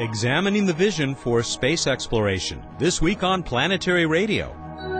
examining the vision for space exploration. This week on Planetary Radio.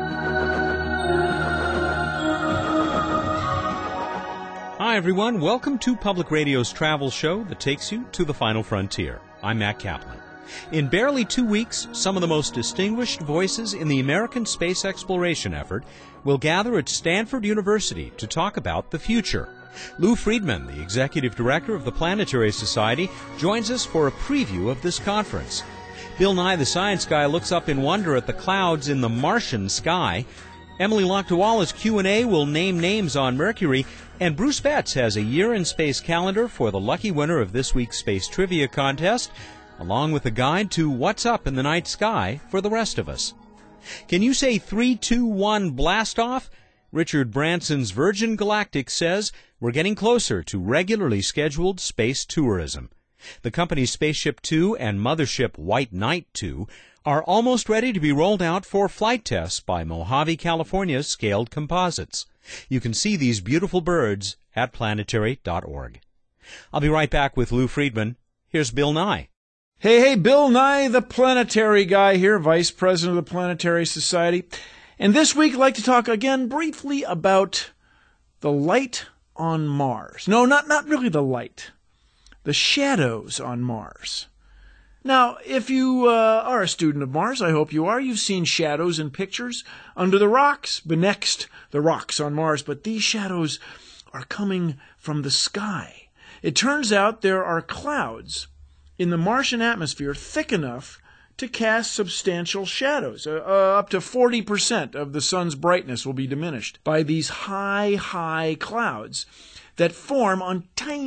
Hi everyone, welcome to Public Radio's travel show that takes you to the final frontier. I'm Matt Kaplan. In barely 2 weeks, some of the most distinguished voices in the American space exploration effort will gather at Stanford University to talk about the future. Lou Friedman, the executive director of the Planetary Society, joins us for a preview of this conference. Bill Nye the Science Guy looks up in wonder at the clouds in the Martian sky. Emily Lakdawala's Q&A will name names on Mercury, and Bruce Betts has a year in space calendar for the lucky winner of this week's Space Trivia Contest, along with a guide to what's up in the night sky for the rest of us. Can you say 3, 2, 1, blast off? Richard Branson's Virgin Galactic says we're getting closer to regularly scheduled space tourism. The company's Spaceship Two and Mothership White Knight 2 are almost ready to be rolled out for flight tests by Mojave, California's Scaled Composites. You can see these beautiful birds at planetary.org. I'll be right back with Lou Friedman. Here's Bill Nye. Hey, Bill Nye, the Planetary Guy here, Vice President of the Planetary Society. And this week I'd like to talk again briefly about the light on Mars. No, not really the light. The shadows on Mars. Now, if you are a student of Mars, I hope you are, you've seen shadows in pictures under the rocks, benext the rocks on Mars, but these shadows are coming from the sky. It turns out there are clouds in the Martian atmosphere thick enough to cast substantial shadows. Up to 40% of the sun's brightness will be diminished by these high clouds that form on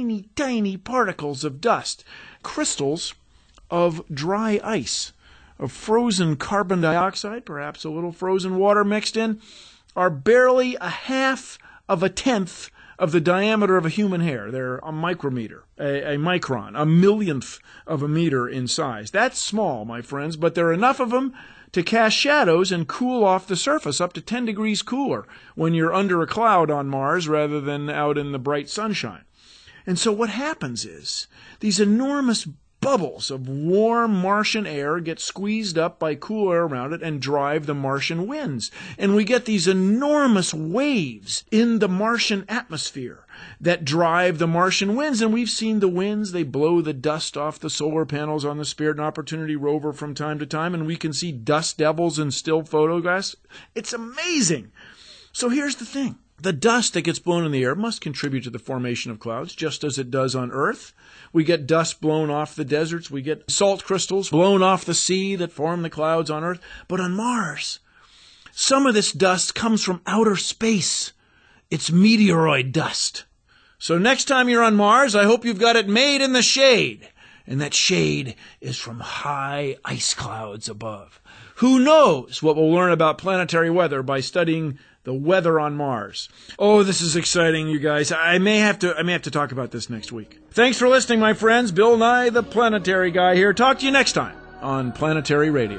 tiny particles of dust, crystals of dry ice, of frozen carbon dioxide, perhaps a little frozen water mixed in, are barely a half of a tenth of the diameter of a human hair. They're a micrometer, a micron, a millionth of a meter in size. That's small, my friends, but there are enough of them to cast shadows and cool off the surface up to 10 degrees cooler when you're under a cloud on Mars rather than out in the bright sunshine. And so what happens is these enormous bubbles of warm Martian air get squeezed up by cool air around it and drive the Martian winds. And we get these enormous waves in the Martian atmosphere that drive the Martian winds. And we've seen the winds. They blow the dust off the solar panels on the Spirit and Opportunity rover from time to time. And we can see dust devils in still photographs. It's amazing. So here's the thing. The dust that gets blown in the air must contribute to the formation of clouds, just as it does on Earth. We get dust blown off the deserts. We get salt crystals blown off the sea that form the clouds on Earth. But on Mars, some of this dust comes from outer space. It's meteoroid dust. So next time you're on Mars, I hope you've got it made in the shade. And that shade is from high ice clouds above. Who knows what we'll learn about planetary weather by studying the weather on Mars. Oh, this is exciting, you guys. I may have to talk about this next week. Thanks for listening, my friends. Bill Nye, the Planetary Guy here. Talk to you next time on Planetary Radio.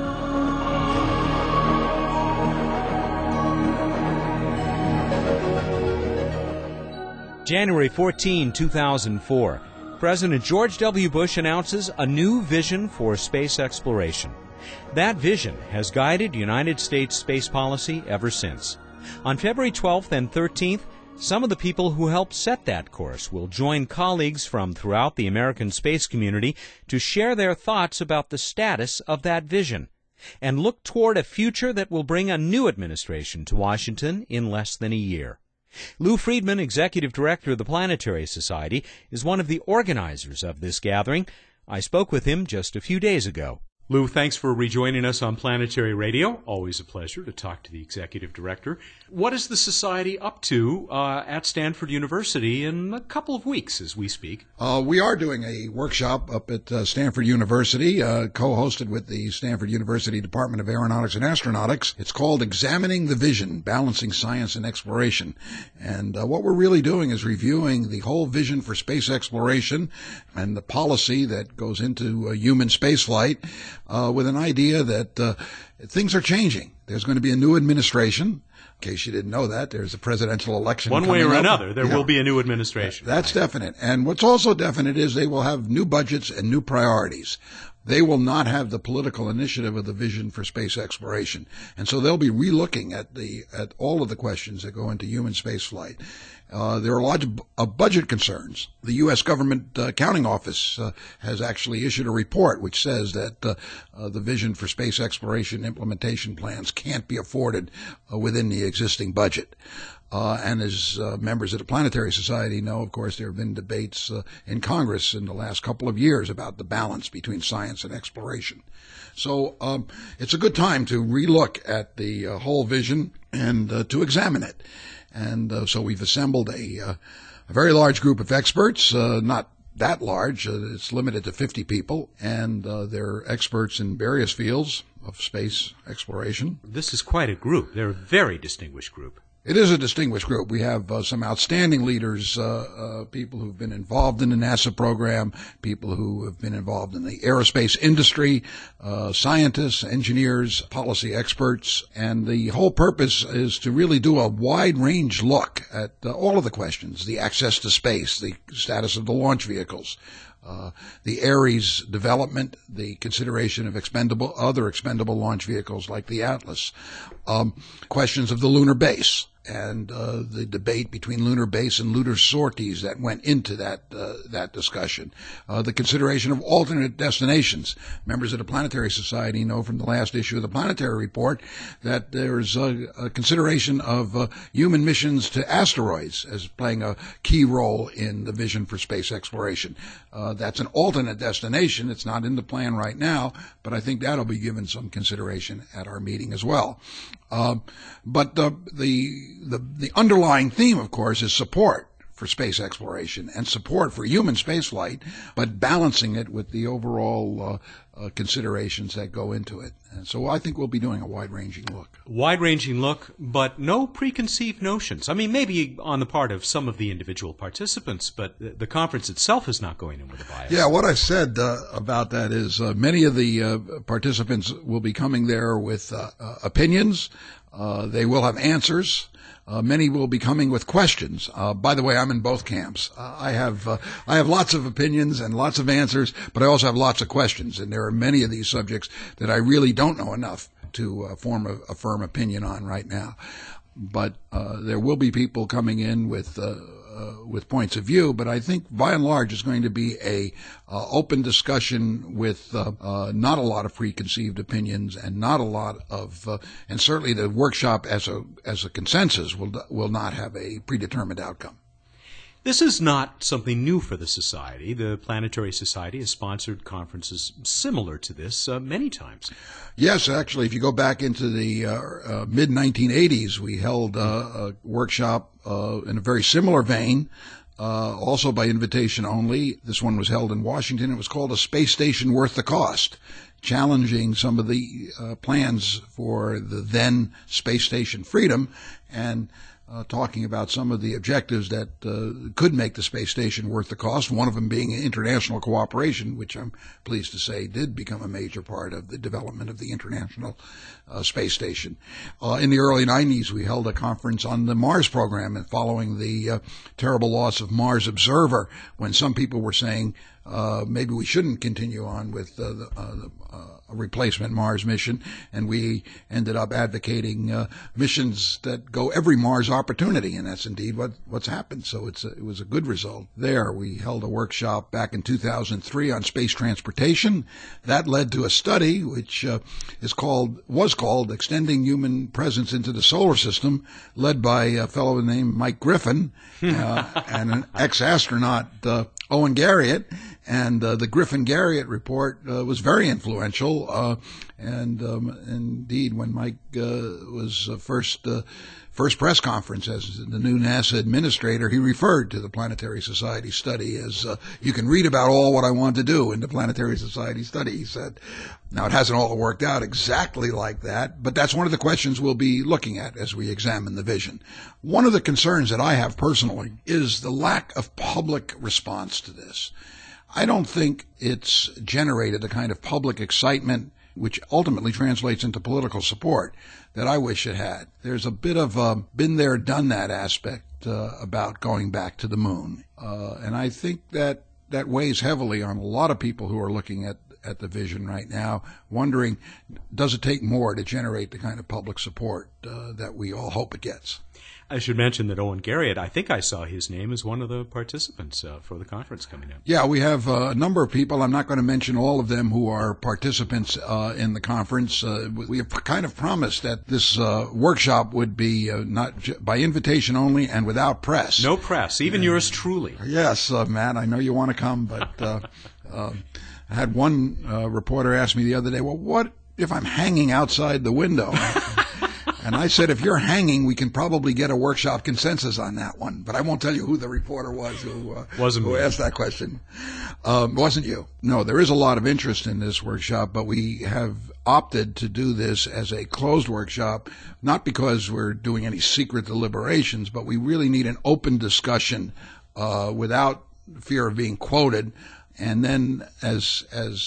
January 14, 2004. President George W. Bush announces a new vision for space exploration. That vision has guided United States space policy ever since. On February 12th and 13th, some of the people who helped set that course will join colleagues from throughout the American space community to share their thoughts about the status of that vision and look toward a future that will bring a new administration to Washington in less than a year. Lou Friedman, Executive Director of the Planetary Society, is one of the organizers of this gathering. I spoke with him just a few days ago. Lou, thanks for rejoining us on Planetary Radio. Always a pleasure to talk to the Executive Director. What is the Society up to at Stanford University in a couple of weeks as we speak? We are doing a workshop up at Stanford University, co-hosted with the Stanford University Department of Aeronautics and Astronautics. It's called Examining the Vision, Balancing Science and Exploration. And what we're really doing is reviewing the whole vision for space exploration and the policy that goes into human spaceflight with an idea that things are changing. There's going to be a new administration. In case you didn't know that, there's a presidential election One way or coming up. another, there will be a new administration. That's definite. And what's also definite is they will have new budgets and new priorities. They will not have the political initiative of the vision for space exploration. And so they'll be relooking at all of the questions that go into human space flight. There are a lot of budget concerns. The U.S. Government Accounting Office has actually issued a report which says that the vision for space exploration implementation plans can't be afforded within the existing budget. And as members of the Planetary Society know, of course, there have been debates in Congress in the last couple of years about the balance between science and exploration. So it's a good time to relook at the whole vision and to examine it. And so we've assembled a very large group of experts, not that large. It's limited to 50 people, and they're experts in various fields of space exploration. This is quite a group. They're a very distinguished group. It is a distinguished group. We have some outstanding leaders, people who've been involved in the NASA program, people who have been involved in the aerospace industry, scientists, engineers, policy experts. And the whole purpose is to really do a wide-range look at all of the questions: the access to space, the status of the launch vehicles, the Ares development, the consideration of other expendable launch vehicles like the Atlas, questions of the lunar base, and the debate between lunar base and lunar sorties that went into that discussion, the consideration of alternate destinations. Members of the Planetary Society know from the last issue of the Planetary Report that there's a consideration of human missions to asteroids as playing a key role in the vision for space exploration. That's an alternate destination. It's not in the plan right now, but I think that'll be given some consideration at our meeting as well. But the underlying theme, of course, is support for space exploration and support for human spaceflight, but balancing it with the overall considerations that go into it. And so I think we'll be doing a wide-ranging look. Wide-ranging look, but no preconceived notions. I mean, maybe on the part of some of the individual participants, but the conference itself is not going in with a bias. Yeah, what I said about that is many of the participants will be coming there with opinions. They will have answers. Many will be coming with questions. By the way, I'm in both camps. I have lots of opinions and lots of answers, but I also have lots of questions. And there are many of these subjects that I really don't know enough to form a firm opinion on right now. But there will be people coming in with points of view, but I think by and large it's going to be a open discussion with not a lot of preconceived opinions and not a lot of and certainly the workshop as a consensus will not have a predetermined outcome. This is not something new for the Society. The Planetary Society has sponsored conferences similar to this many times. Yes, actually, if you go back into the mid-1980s, we held a workshop in a very similar vein, also by invitation only. This one was held in Washington. It was called A Space Station Worth the Cost, challenging some of the plans for the then Space Station Freedom and talking about some of the objectives that could make the space station worth the cost, one of them being international cooperation, which I'm pleased to say did become a major part of the development of the International Space Station. In the early 90s, we held a conference on the Mars program, and following the terrible loss of Mars Observer, when some people were saying maybe we shouldn't continue on with a replacement Mars mission, and we ended up advocating missions that go every Mars opportunity, and that's indeed what's happened. So it was a good result there. We held a workshop back in 2003 on space transportation. That led to a study which was called Extending Human Presence into the Solar System, led by a fellow named Mike Griffin and an ex-astronaut, Owen Garriott. And the Griffin-Garriott report was very influential. And indeed, when Mike was first press conference as the new NASA administrator, he referred to the Planetary Society study as, you can read about all what I want to do in the Planetary Society study, he said. Now, it hasn't all worked out exactly like that, but that's one of the questions we'll be looking at as we examine the vision. One of the concerns that I have personally is the lack of public response to this. I don't think it's generated the kind of public excitement which ultimately translates into political support, that I wish it had. There's a bit of a been there, done that aspect about going back to the moon. And I think that weighs heavily on a lot of people who are looking at the vision right now, wondering, does it take more to generate the kind of public support that we all hope it gets? I should mention that Owen Garriott, I think I saw his name as one of the participants for the conference coming up. Yeah, we have a number of people. I'm not going to mention all of them who are participants in the conference. We have kind of promised that this workshop would be not by invitation only and without press. No press, even yours truly. Yes, Matt, I know you want to come, but I had one reporter ask me the other day, well, what if I'm hanging outside the window? And I said, if you're hanging, we can probably get a workshop consensus on that one. But I won't tell you who the reporter was who asked that question. Wasn't you? No, there is a lot of interest in this workshop, but we have opted to do this as a closed workshop, not because we're doing any secret deliberations, but we really need an open discussion without fear of being quoted. And then as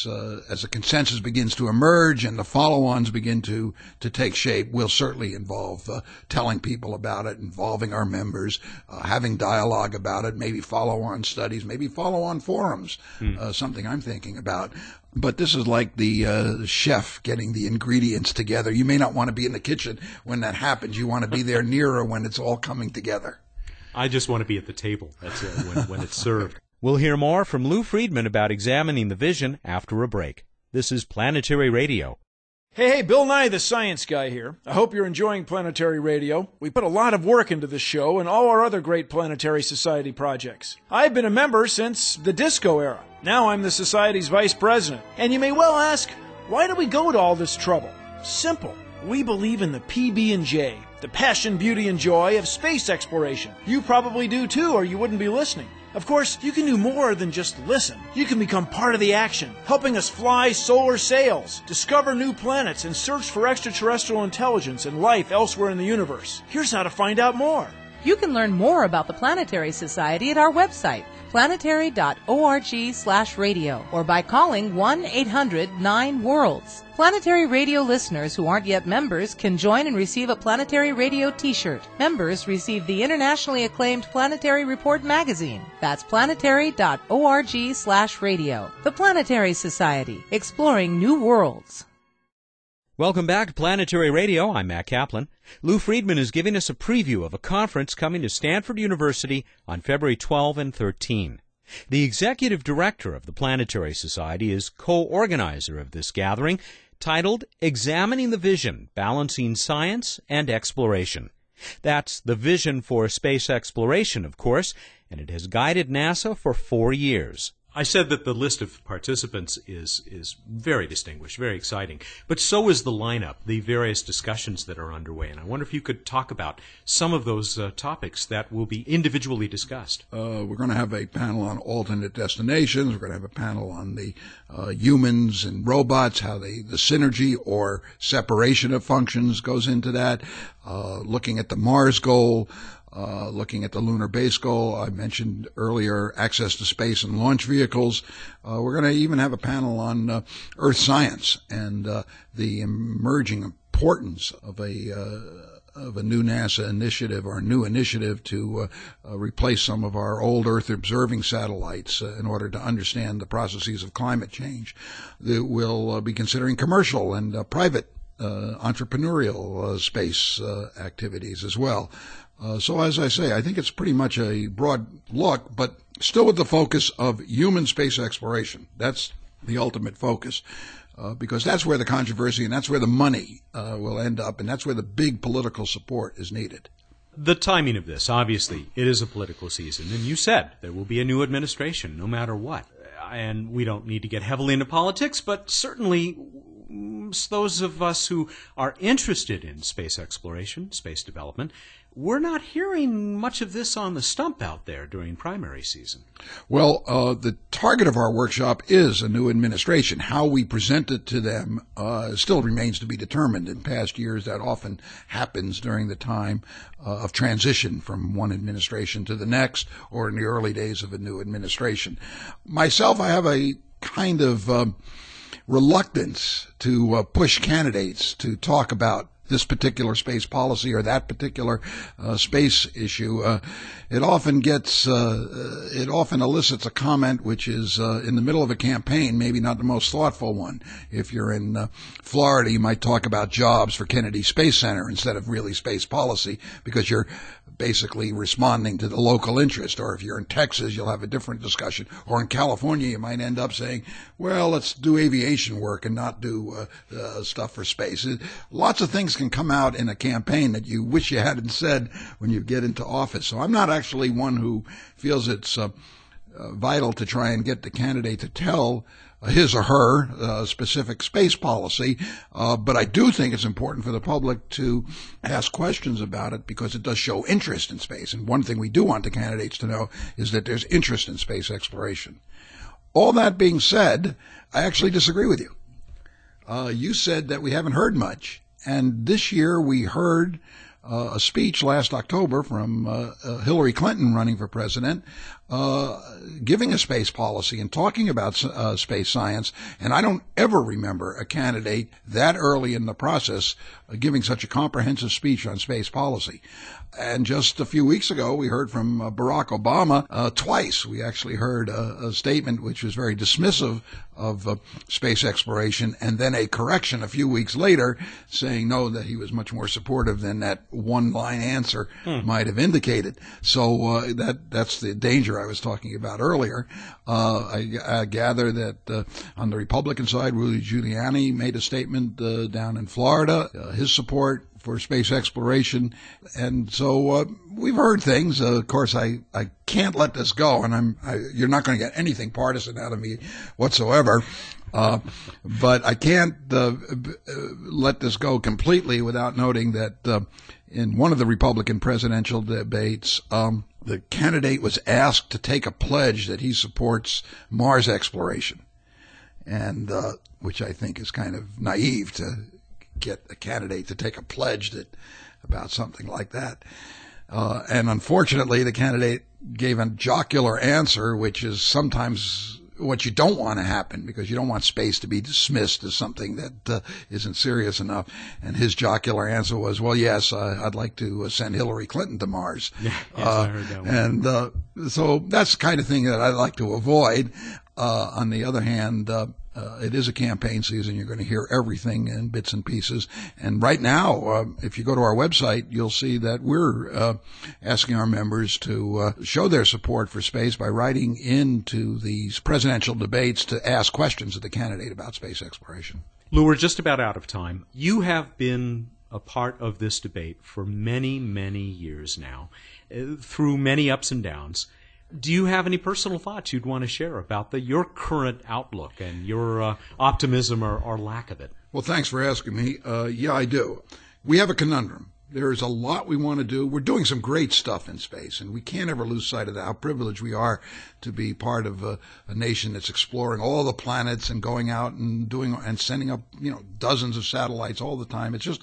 a consensus begins to emerge and the follow-ons begin to take shape, we'll certainly involve telling people about it, involving our members, having dialogue about it, maybe follow-on studies, maybe follow-on forums, something I'm thinking about. But this is like the chef getting the ingredients together. You may not want to be in the kitchen when that happens. You want to be there nearer when it's all coming together. I just want to be at the table. That's when it's served. We'll hear more from Lou Friedman about examining the vision after a break. This is Planetary Radio. Hey, Bill Nye, the science guy here. I hope you're enjoying Planetary Radio. We put a lot of work into this show and all our other great Planetary Society projects. I've been a member since the disco era. Now I'm the Society's vice president. And you may well ask, why do we go to all this trouble? Simple. We believe in the PB&J, the passion, beauty, and joy of space exploration. You probably do too, or you wouldn't be listening. Of course, you can do more than just listen. You can become part of the action, helping us fly solar sails, discover new planets, and search for extraterrestrial intelligence and life elsewhere in the universe. Here's how to find out more. You can learn more about the Planetary Society at our website, planetary.org/radio, or by calling 1-800-9-WORLDS. Planetary Radio listeners who aren't yet members can join and receive a Planetary Radio t-shirt. Members receive the internationally acclaimed Planetary Report magazine. That's planetary.org/radio. The Planetary Society, exploring new worlds. Welcome back to Planetary Radio. I'm Matt Kaplan. Lou Friedman is giving us a preview of a conference coming to Stanford University on February 12 and 13. The executive director of the Planetary Society is co-organizer of this gathering, titled Examining the Vision, Balancing Science and Exploration. That's the vision for space exploration, of course, and it has guided NASA for 4 years. I said that the list of participants is very distinguished, very exciting, but so is the lineup, the various discussions that are underway, and I wonder if you could talk about some of those topics that will be individually discussed. We're going to have a panel on alternate destinations. We're going to have a panel on the humans and robots, how the synergy or separation of functions goes into that, looking at the Mars goal, looking at the lunar base goal. I mentioned earlier access to space and launch vehicles. We're going to even have a panel on Earth science and the emerging importance of a new NASA initiative, or a new initiative to replace some of our old Earth observing satellites in order to understand the processes of climate change. We'll be considering commercial and private entrepreneurial space activities as well. So as I say, I think it's pretty much a broad look, but still with the focus of human space exploration. That's the ultimate focus, because that's where the controversy and that's where the money will end up, and that's where the big political support is needed. The timing of this, obviously, it is a political season, and you said there will be a new administration no matter what. And we don't need to get heavily into politics, but certainly those of us who are interested in space exploration, space development, we're not hearing much of this on the stump out there during primary season. Well, the target of our workshop is a new administration. How we present it to them still remains to be determined. In past years, that often happens during the time of transition from one administration to the next, or in the early days of a new administration. Myself, I have a kind of reluctance to push candidates to talk about this particular space policy or that particular space issue, it often elicits a comment which is in the middle of a campaign, maybe not the most thoughtful one. If you're in Florida, you might talk about jobs for Kennedy Space Center instead of really space policy, because you're basically responding to the local interest. Or if you're in Texas, you'll have a different discussion. Or in California, you might end up saying, well, let's do aviation work and not do stuff for space. Lots of things can come out in a campaign that you wish you hadn't said when you get into office. So I'm not actually one who feels it's vital to try and get the candidate to tell his or her specific space policy, but I do think it's important for the public to ask questions about it, because it does show interest in space. And one thing we do want the candidates to know is that there's interest in space exploration. All that being said, I actually disagree with you. You said that we haven't heard much, and this year we heard a speech last October from Hillary Clinton running for president, giving a space policy and talking about space science. And I don't ever remember a candidate that early in the process giving such a comprehensive speech on space policy. And just a few weeks ago, we heard from Barack Obama twice. We actually heard a statement which was very dismissive of space exploration, and then a correction a few weeks later saying no, that he was much more supportive than that one-line answer might have indicated. So that's the danger I was talking about earlier. I gather that on the Republican side, Rudy Giuliani made a statement down in Florida, his support for space exploration. And so we've heard things. Of course, I can't let this go, and you're not going to get anything partisan out of me whatsoever. But I can't let this go completely without noting that in one of the Republican presidential debates, the candidate was asked to take a pledge that he supports Mars exploration, and which I think is kind of naive to get a candidate to take a pledge about something like that. And unfortunately, the candidate gave a jocular answer, which is sometimes what you don't want to happen, because you don't want space to be dismissed as something that isn't serious enough. And his jocular answer was, well, yes, I'd like to send Hillary Clinton to Mars. Yes, I heard that one. And so that's the kind of thing that I'd like to avoid. On the other hand, it is a campaign season. You're going to hear everything in bits and pieces. And right now, if you go to our website, you'll see that we're asking our members to show their support for space by writing into these presidential debates to ask questions of the candidate about space exploration. Lou, we're just about out of time. You have been a part of this debate for many, many years now, through many ups and downs. Do you have any personal thoughts you'd want to share about your current outlook and your optimism or lack of it? Well, thanks for asking me. Yeah, I do. We have a conundrum. There's a lot we want to do. We're doing some great stuff in space, and we can't ever lose sight of that, how privileged we are to be part of a nation that's exploring all the planets and going out and doing and sending up, dozens of satellites all the time. It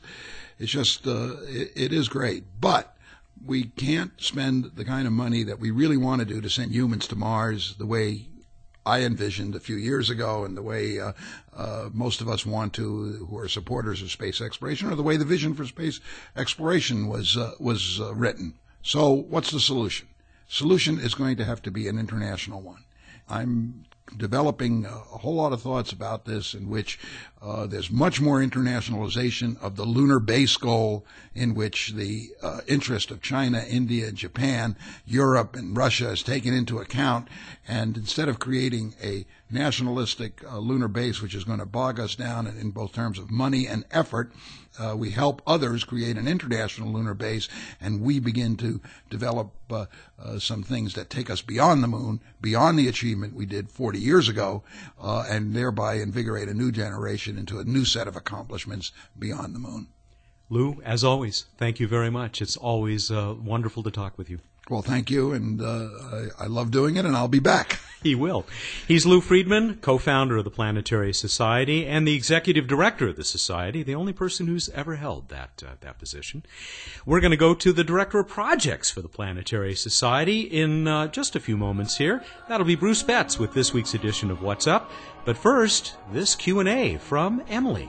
is great. But we can't spend the kind of money that we really want to do to send humans to Mars the way I envisioned a few years ago, and the way most of us want to, who are supporters of space exploration, or the way the vision for space exploration was written. So what's the solution? Solution is going to have to be an international one. I'm developing a whole lot of thoughts about this, in which there's much more internationalization of the lunar base goal, in which the interest of China, India, Japan, Europe, and Russia is taken into account. And instead of creating a nationalistic lunar base, which is going to bog us down in both terms of money and effort, we help others create an international lunar base, and we begin to develop some things that take us beyond the moon, beyond the achievement we did 40 years ago, and thereby invigorate a new generation into a new set of accomplishments beyond the moon. Lou, as always, thank you very much. It's always wonderful to talk with you. Well, thank you, and I love doing it, and I'll be back. He will. He's Lou Friedman, co-founder of the Planetary Society and the executive director of the Society, the only person who's ever held that position. We're going to go to the director of projects for the Planetary Society in just a few moments here. That'll be Bruce Betts with this week's edition of What's Up. But first, this Q&A from Emily.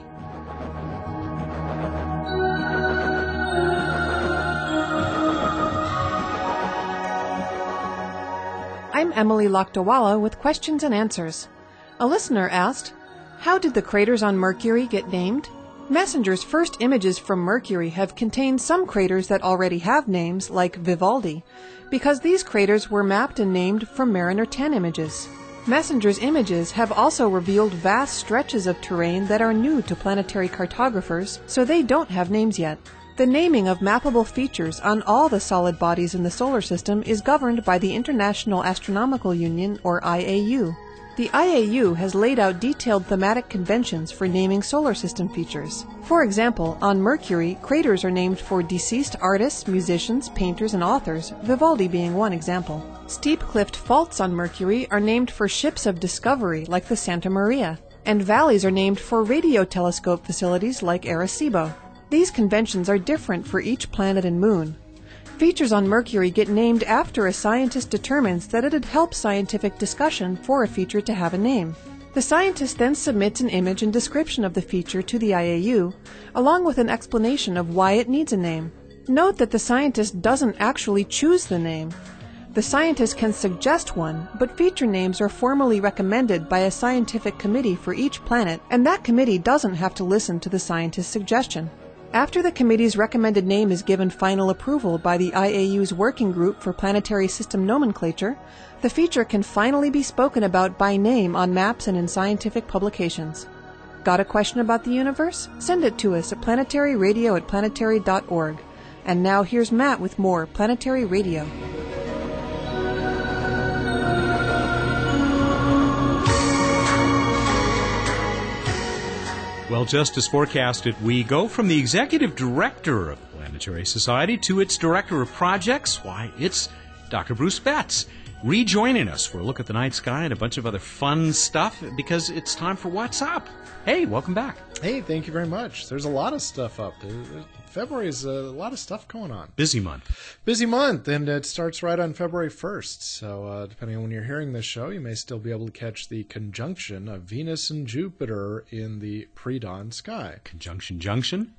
I'm Emily Lakdawala with questions and answers. A listener asked, how did the craters on Mercury get named? Messenger's first images from Mercury have contained some craters that already have names, like Vivaldi, because these craters were mapped and named from Mariner 10 images. Messenger's images have also revealed vast stretches of terrain that are new to planetary cartographers, so they don't have names yet. The naming of mappable features on all the solid bodies in the solar system is governed by the International Astronomical Union, or IAU. The IAU has laid out detailed thematic conventions for naming solar system features. For example, on Mercury, craters are named for deceased artists, musicians, painters, and authors, Vivaldi being one example. Steep-cliffed faults on Mercury are named for ships of discovery, like the Santa Maria, and valleys are named for radio telescope facilities like Arecibo. These conventions are different for each planet and moon. Features on Mercury get named after a scientist determines that it'd help scientific discussion for a feature to have a name. The scientist then submits an image and description of the feature to the IAU, along with an explanation of why it needs a name. Note that the scientist doesn't actually choose the name. The scientist can suggest one, but feature names are formally recommended by a scientific committee for each planet, and that committee doesn't have to listen to the scientist's suggestion. After the committee's recommended name is given final approval by the IAU's Working Group for Planetary System Nomenclature, the feature can finally be spoken about by name on maps and in scientific publications. Got a question about the universe? Send it to us at planetaryradio@planetary.org. And now here's Matt with more Planetary Radio. Well, just as forecasted, we go from the executive director of the Planetary Society to its director of projects. Why, it's Dr. Bruce Betts, rejoining us for a look at the night sky and a bunch of other fun stuff, because it's time for What's Up. Hey, welcome back. Hey, thank you very much. There's a lot of stuff up. February is a lot of stuff going on. Busy month. Busy month, and it starts right on February 1st. So depending on when you're hearing this show, you may still be able to catch the conjunction of Venus and Jupiter in the pre-dawn sky. Conjunction junction?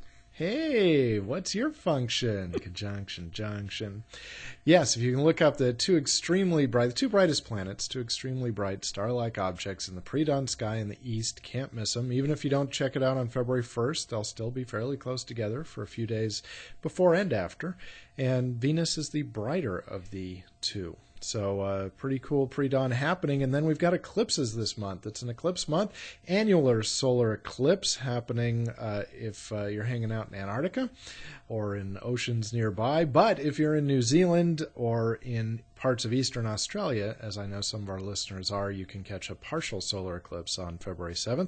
Hey, what's your function? Conjunction junction. Yes, if you can look up the two brightest planets, two extremely bright star-like objects in the pre-dawn sky in the east, can't miss them. Even if you don't check it out on February 1st, they'll still be fairly close together for a few days before and after. And Venus is the brighter of the two. So pretty cool pre-dawn happening. And then we've got eclipses this month. It's an eclipse month. Annular solar eclipse happening if you're hanging out in Antarctica or in oceans nearby. But if you're in New Zealand or in parts of eastern Australia, as I know some of our listeners are, you can catch a partial solar eclipse on February 7th.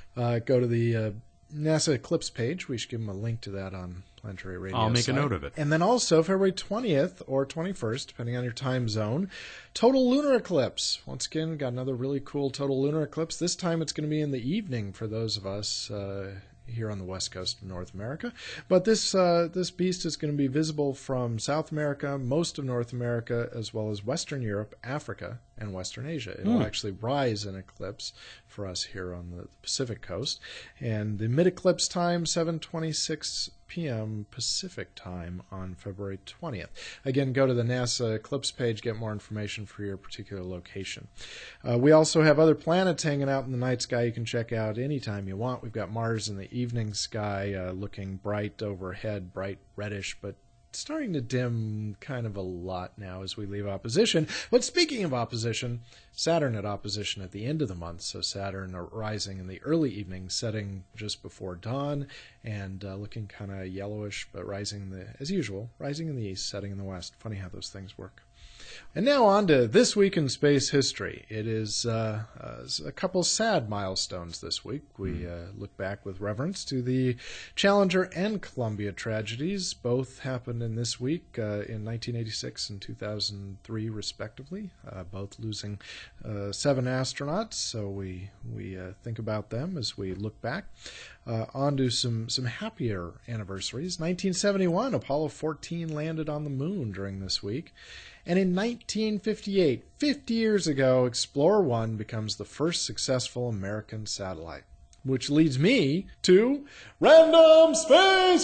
Go to the NASA Eclipse page. We should give them a link to that on Planetary Radio. I'll make site. a note of it. And then also February 20th or 21st, depending on your time zone, total lunar eclipse. Once again, got another really cool total lunar eclipse. This time it's going to be in the evening for those of us here on the west coast of North America. But this beast is going to be visible from South America, most of North America, as well as Western Europe, Africa, and Western Asia. It'll actually rise in eclipse for us here on the Pacific coast. And the mid-eclipse time, 7:26 p.m. Pacific time on February 20th. Again, go to the NASA Eclipse page, get more information for your particular location. We also have other planets hanging out in the night sky you can check out anytime you want. We've got Mars in the evening sky looking bright overhead, bright reddish, but starting to dim kind of a lot now as we leave opposition. But speaking of opposition, Saturn at opposition at the end of the month. So Saturn rising in the early evening, setting just before dawn, and looking kind of yellowish, but rising as usual, rising in the east, setting in the west. Funny how those things work. And now on to This Week in Space History. It is a couple sad milestones this week. We look back with reverence to the Challenger and Columbia tragedies, both happening happened in this week in 1986 and 2003, respectively, both losing 7 astronauts. So we think about them as we look back. On to some happier anniversaries. 1971, Apollo 14 landed on the moon during this week. And in 1958, 50 years ago, Explorer 1 becomes the first successful American satellite. Which leads me to Random Space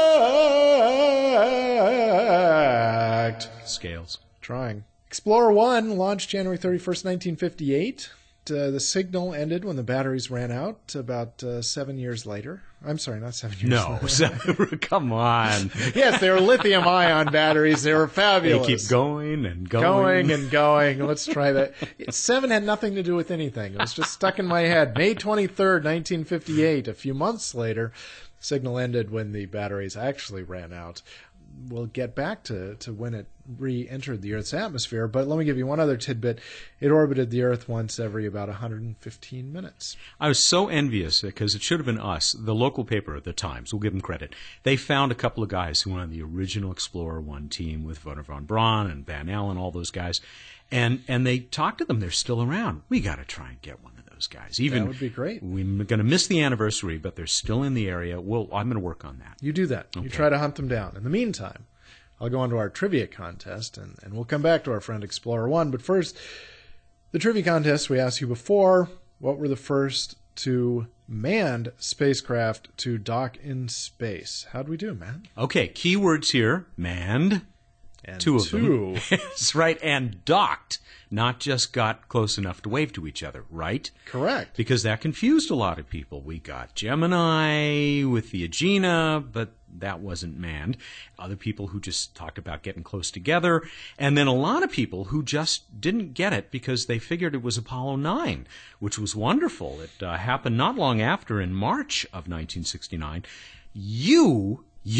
Fact. Scales. Trying. Explorer 1 launched January 31st, 1958. The signal ended when the batteries ran out about 7 years later. I'm sorry, not 7 years later. No, come on. Yes, they were lithium-ion batteries. They were fabulous. They keep going and going. Going and going. Let's try that. 7 had nothing to do with anything. It was just stuck in my head. May 23rd, 1958. A few months later, signal ended when the batteries actually ran out. We'll get back to when it re-entered the Earth's atmosphere, but let me give you one other tidbit. It orbited the Earth once every about 115 minutes. I was so envious because it should have been us, the local paper, The Times. We'll give them credit. They found a couple of guys who were on the original Explorer 1 team with Wernher von Braun and Van Allen, all those guys, and they talked to them. They're still around. We got to try and get one of those guys. Even that would be great. We're going to miss the anniversary, but they're still in the area. I'm going to work on that. You do that. Okay. You try to hunt them down. In the meantime, I'll go on to our trivia contest, and we'll come back to our friend Explorer 1. But first, the trivia contest we asked you before, what were the first 2 manned spacecraft to dock in space? How'd we do, Matt? Okay, keywords here, manned. And 2 of them. That's right, and docked. Not just got close enough to wave to each other, right? Correct. Because that confused a lot of people. We got Gemini with the Agena, but that wasn't manned. Other people who just talked about getting close together. And then a lot of people who just didn't get it because they figured it was Apollo 9, which was wonderful. It happened not long after, in March of 1969. You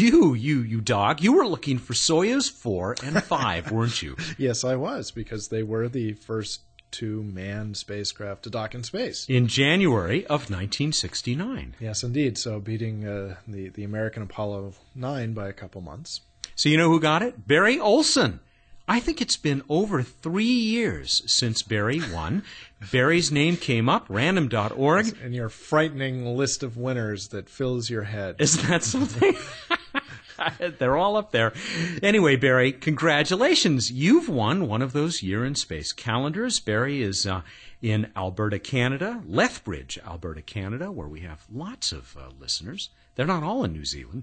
dog, you were looking for Soyuz 4 and 5, weren't you? Yes, I was, because they were the first 2 manned spacecraft to dock in space. In January of 1969. Yes, indeed. So beating the American Apollo 9 by a couple months. So you know who got it? Barry Olson. I think it's been over 3 years since Barry won. Barry's name came up, random.org. And your frightening list of winners that fills your head. Isn't that something? They're all up there. Anyway, Barry, congratulations. You've won one of those Year in Space calendars. Barry is in Alberta, Canada, Lethbridge, Alberta, Canada, where we have lots of listeners. They're not all in New Zealand.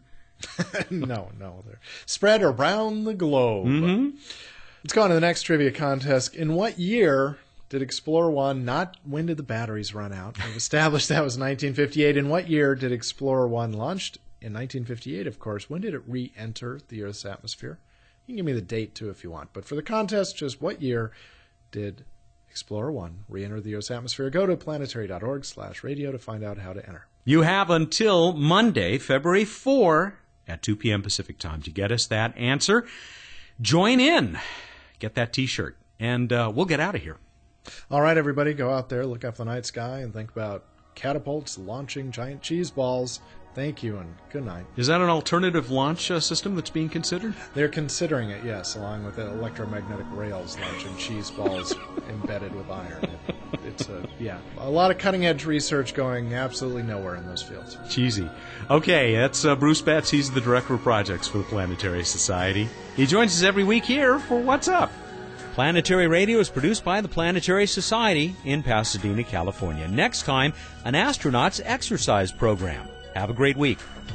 No, they're spread around the globe. Mm-hmm. Let's go on to the next trivia contest. In what year did Explorer 1 when did the batteries run out? We've established that was 1958. In what year did Explorer 1 launched? In 1958, of course. When did it re-enter the Earth's atmosphere? You can give me the date, too, if you want. But for the contest, just what year did Explorer 1 re-enter the Earth's atmosphere? Go to planetary.org/radio to find out how to enter. You have until Monday, February 4 at 2 p.m. Pacific time to get us that answer. Join in. Get that T-shirt. And we'll get out of here. All right, everybody, go out there, look up the night sky, and think about catapults launching giant cheese balls. Thank you, and good night. Is that an alternative launch system that's being considered? They're considering it, yes, along with the electromagnetic rails launching cheese balls embedded with iron. It's a lot of cutting-edge research going absolutely nowhere in those fields. Cheesy. Okay, that's Bruce Betts. He's the Director of Projects for the Planetary Society. He joins us every week here for What's Up? Planetary Radio is produced by the Planetary Society in Pasadena, California. Next time, an astronaut's exercise program. Have a great week.